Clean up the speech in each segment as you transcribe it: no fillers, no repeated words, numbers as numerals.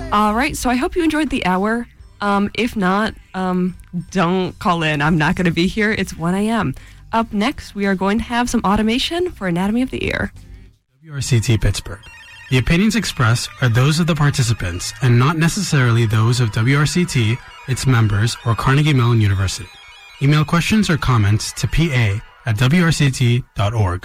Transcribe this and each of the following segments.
All right, so I hope you enjoyed the hour. If not, don't call in. I'm not going to be here. It's 1 a.m. Up next, we are going to have some automation for Anatomy of the Ear. WRCT Pittsburgh. The opinions expressed are those of the participants and not necessarily those of WRCT, its members, or Carnegie Mellon University. Email questions or comments to pa@wrct.org.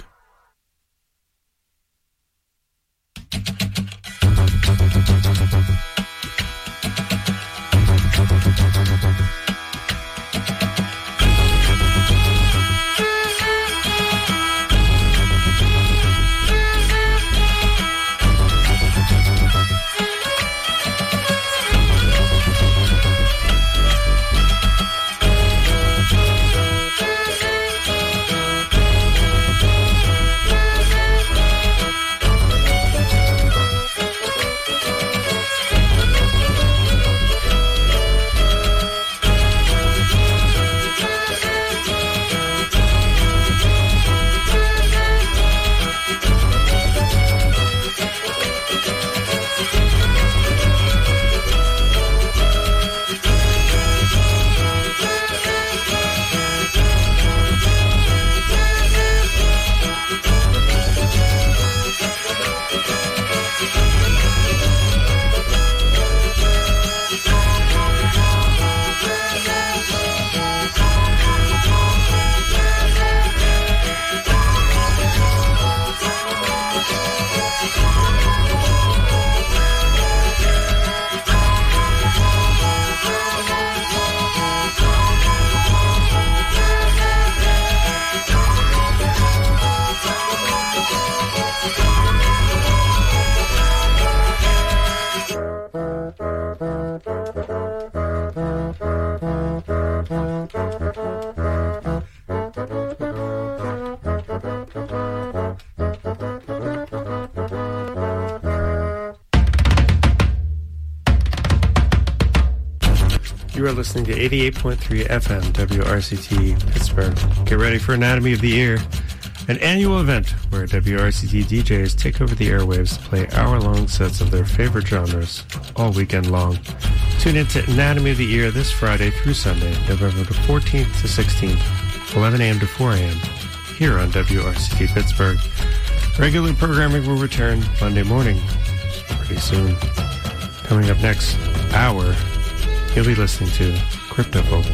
You are listening to 88.3 FM WRCT Pittsburgh. Get ready for Anatomy of the Ear, an annual event where WRCT DJs take over the airwaves to play hour-long sets of their favorite genres all weekend long. Tune in to Anatomy of the Ear this Friday through Sunday, November the 14th to 16th, 11 a.m. to 4 a.m., here on WRCT Pittsburgh. Regular programming will return Monday morning, pretty soon. Coming up next hour, you'll be listening to Crypto Folk.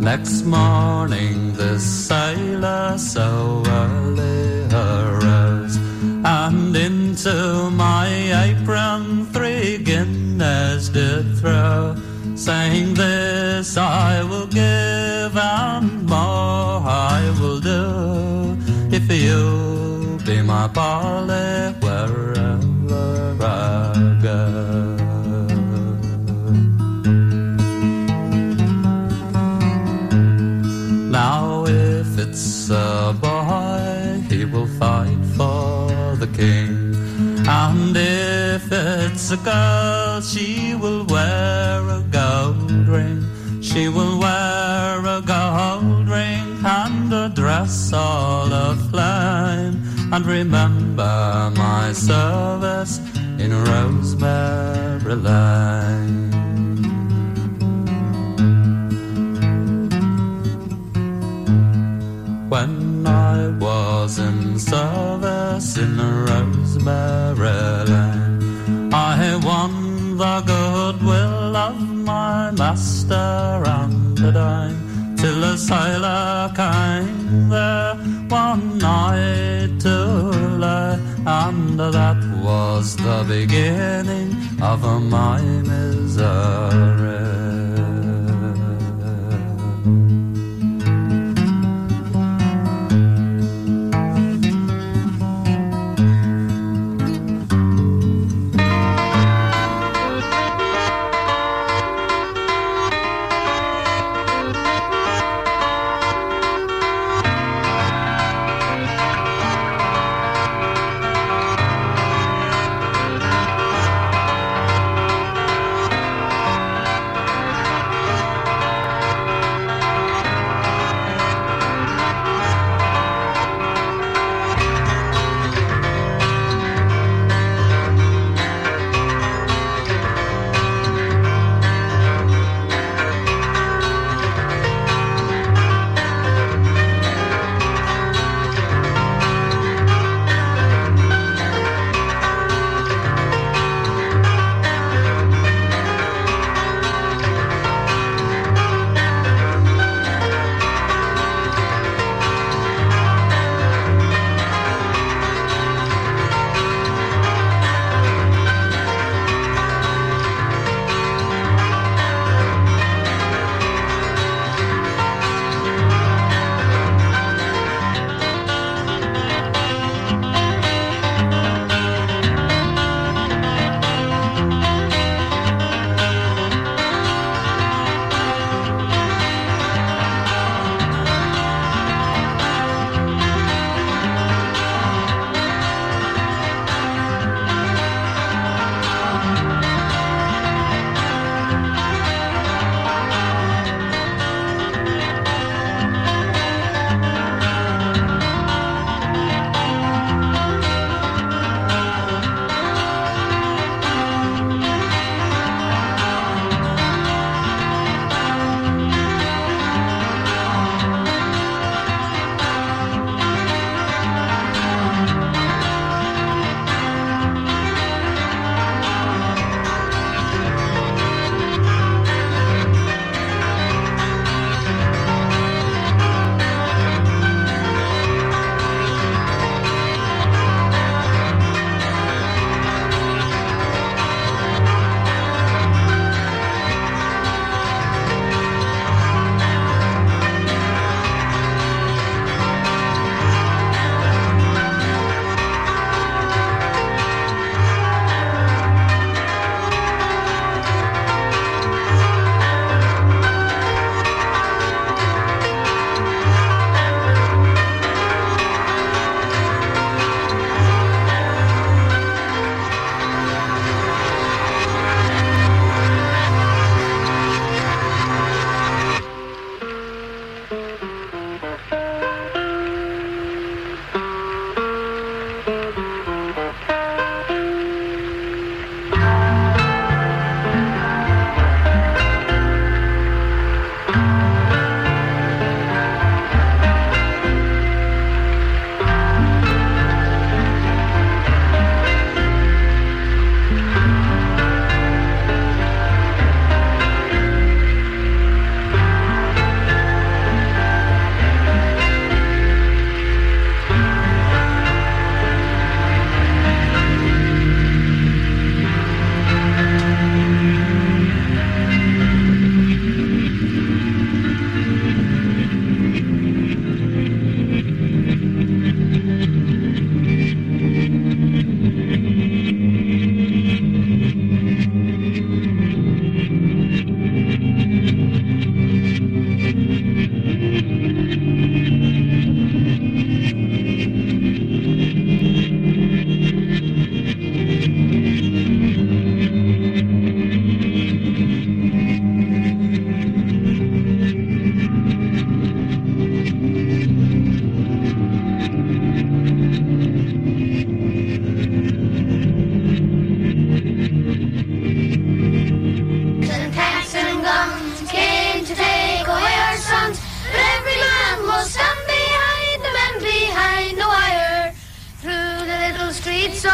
Next morning the sailor so early arose, and into my apron 3 guineas did throw, saying, "This I will give, and more I will do, if you be my Polly wherever I go." Now if it's a boy, he will fight for the king, and if it's a girl, she will wear a gold ring. She will wear a gold ring and a dress all aflame, and remember my service in Rosemary Lane. When I was in service in Rosemary Lane, I won the goodwill of my master and the dame, till a sailor came there one night to lay, and that was the beginning of my misery.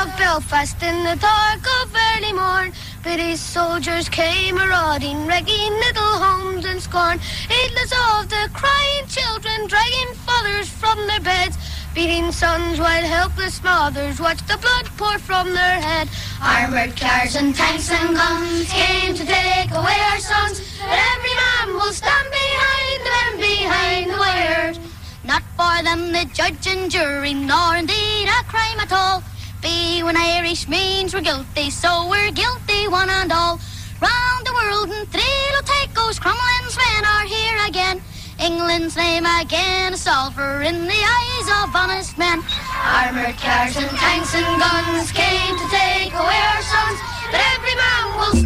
of Belfast in the dark of early morn. British soldiers came marauding, wrecking little homes in scorn. Heedless of the crying children, dragging fathers from their beds, beating sons while helpless mothers watched the blood pour from their head. Armoured cars and tanks and guns came to take away our sons, but every man will stand behind the men behind the wires. Not for them the judge and jury, nor indeed a crime at all. Be when Irish means we're guilty, so we're guilty one and all. Round the world in thrill take goes Cromwelin's men are here again. England's name again a sulphur in the eyes of honest men. Armoured cars and tanks and guns came to take away our sons, but every man will...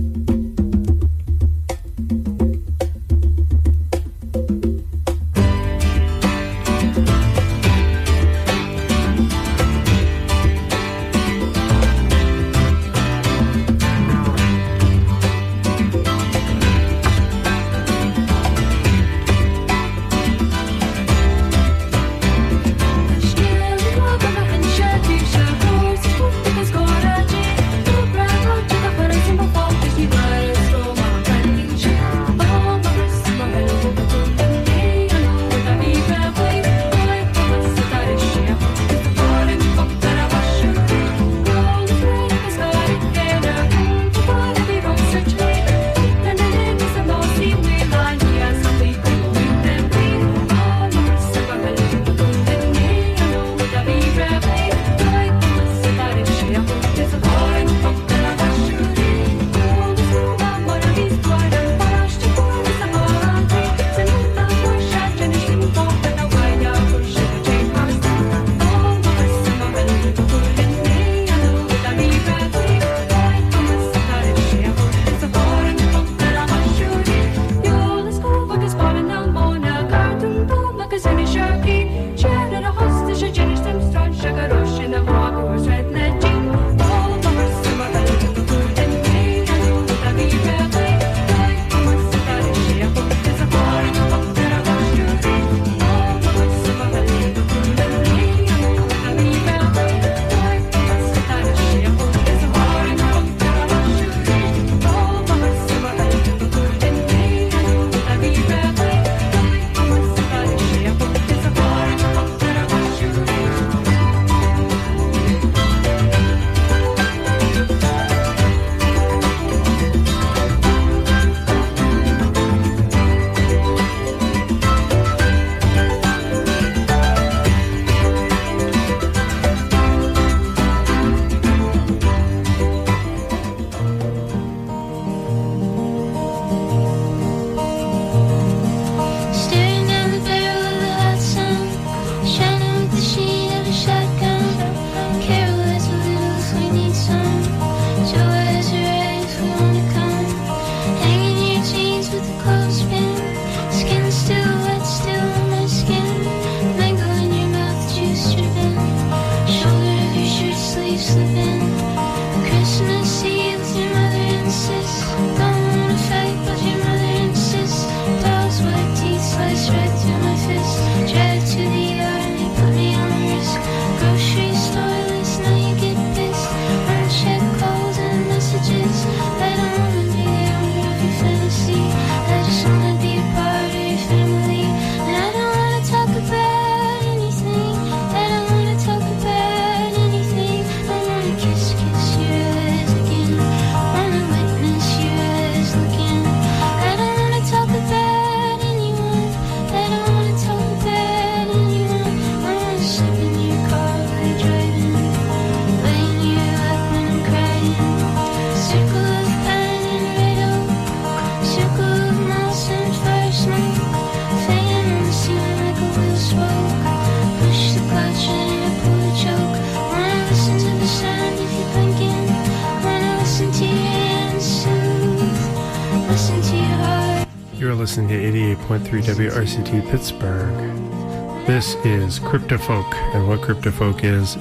Listening to 88.3 WRCT Pittsburgh. This is Cryptofolk, and what Cryptofolk is,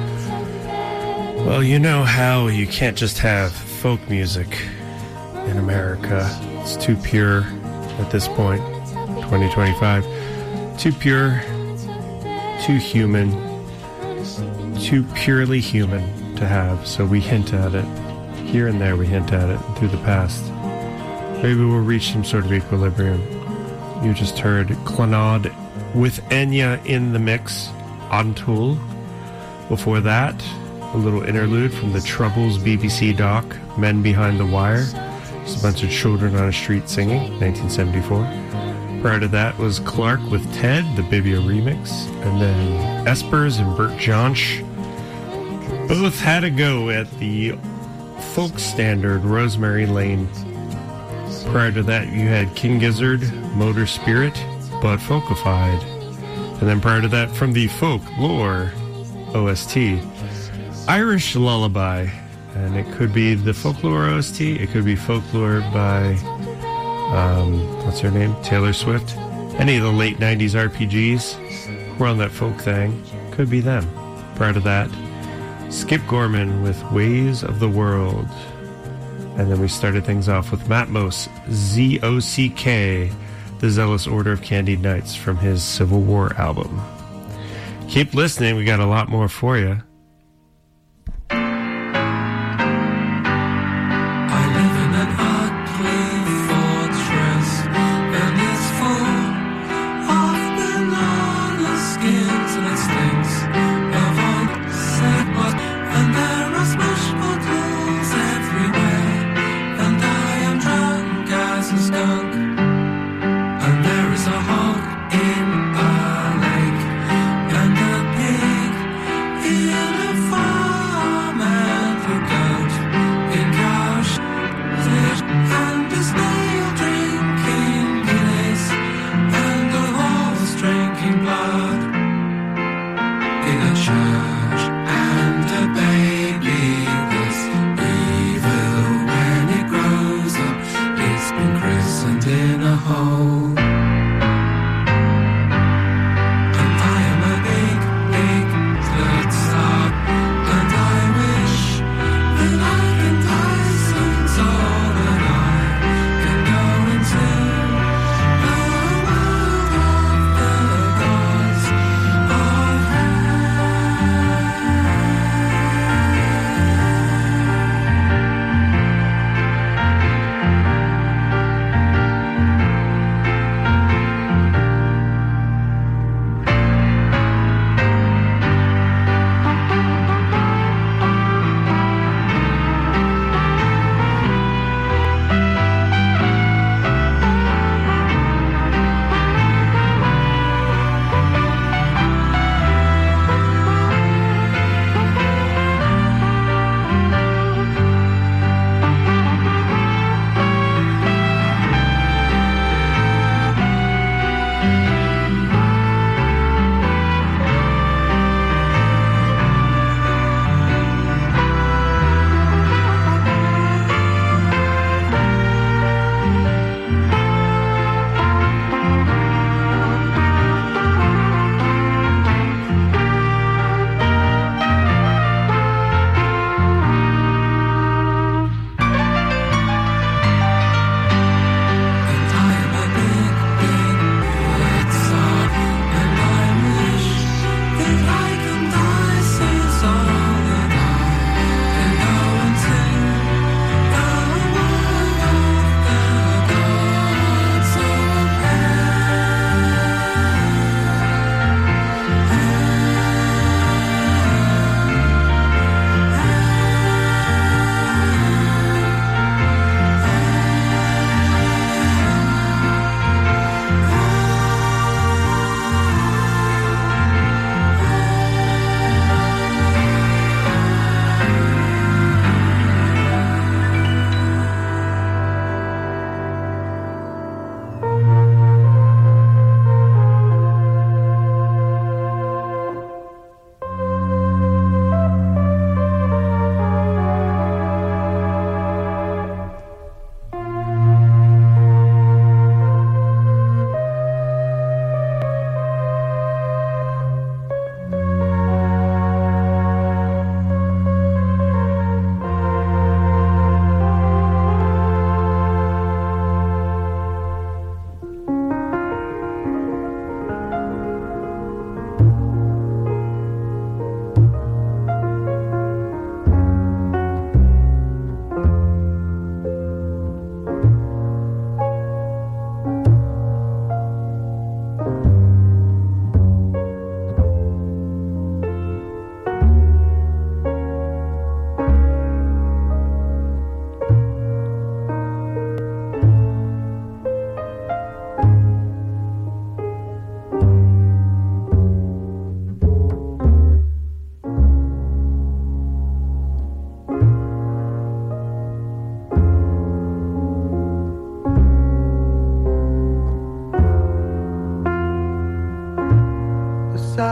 well, you know how you can't just have folk music in America. It's too pure at this point, 2025. Too pure, too human, too purely human to have, so we hint at it. Here and there we hint at it through the past. Maybe we'll reach some sort of equilibrium. You just heard Clannad with Enya in the mix, Antul. Before that, a little interlude from the Troubles BBC doc, Men Behind the Wire. Just a bunch of children on a street singing, 1974. Prior to that was Clark with Ted, the Bibio remix. And then Espers and Bert Jansch both had a go at the folk standard Rosemary Lane. Prior to that, you had King Gizzard, Motor Spirit, but folkified. And then prior to that, from the Folklore OST, Irish Lullaby. And it could be the Folklore OST, it could be Folklore by, what's her name? Taylor Swift. Any of the late 90s RPGs were on that folk thing. Could be them. Prior to that, Skip Gorman with Ways of the World. And then we started things off with Matmos, ZOCK, The Zealous Order of Candied Knights, from his Civil War album. Keep listening, we got a lot more for you. In a lake, and the pig is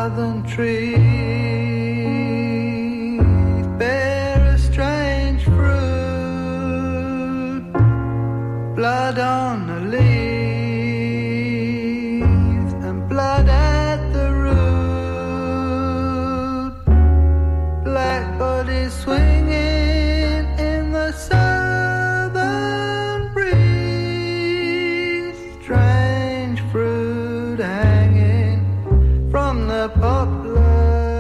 southern trees bear a strange fruit, blood on the leaves and blood at the root, black bodies swinging in the southern breeze, strange fruit hanging from the poplar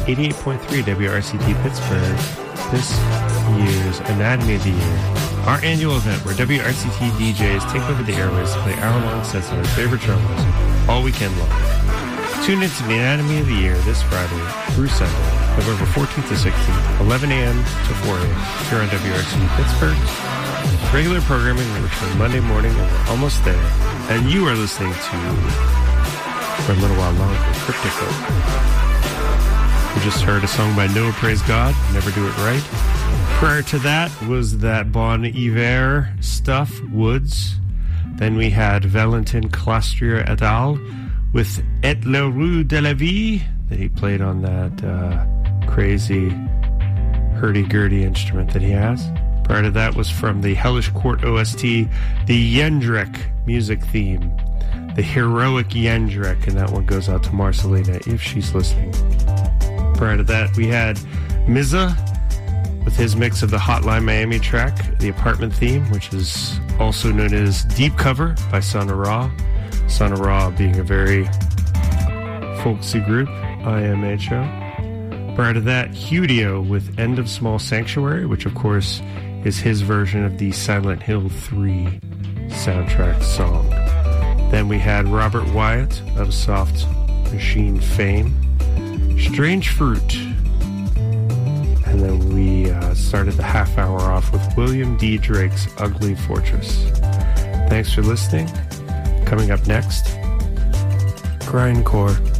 88.3 WRCT Pittsburgh, this year's Anatomy of the Year, our annual event where WRCT DJs take over the airways to play hour-long sets of their favorite genres all weekend long. Tune into the Anatomy of the Year this Friday through Sunday, November 14th to 16th, 11 a.m. to 4 a.m. here on WRCT Pittsburgh. Regular programming will return Monday morning, and we're almost there. And you are listening to, for a little while longer, Cryptical. We just heard a song by Noah Praise God, Never Do It Right. Prior to that was that Bon Iver stuff, Woods. Then we had Valentin Clastrier et al. With Et le Rue de la Vie that he played on that crazy hurdy-gurdy instrument that he has. Prior to that was from the Hellish Court OST, the Yendrek music theme. The heroic Yendrek, and that one goes out to Marcelina if she's listening. Prior to that, we had Mizza with his mix of the Hotline Miami track, the Apartment theme, which is also known as Deep Cover by Sana Ra. Sana Ra being a very folksy group, IMHO. Prior to that, Hudio with End of Small Sanctuary, which of course is his version of the Silent Hill 3 soundtrack song. Then we had Robert Wyatt of Soft Machine fame, Strange Fruit. And then we started the half hour off with William D. Drake's Ugly Fortress. Thanks for listening. Coming up next, Grindcore.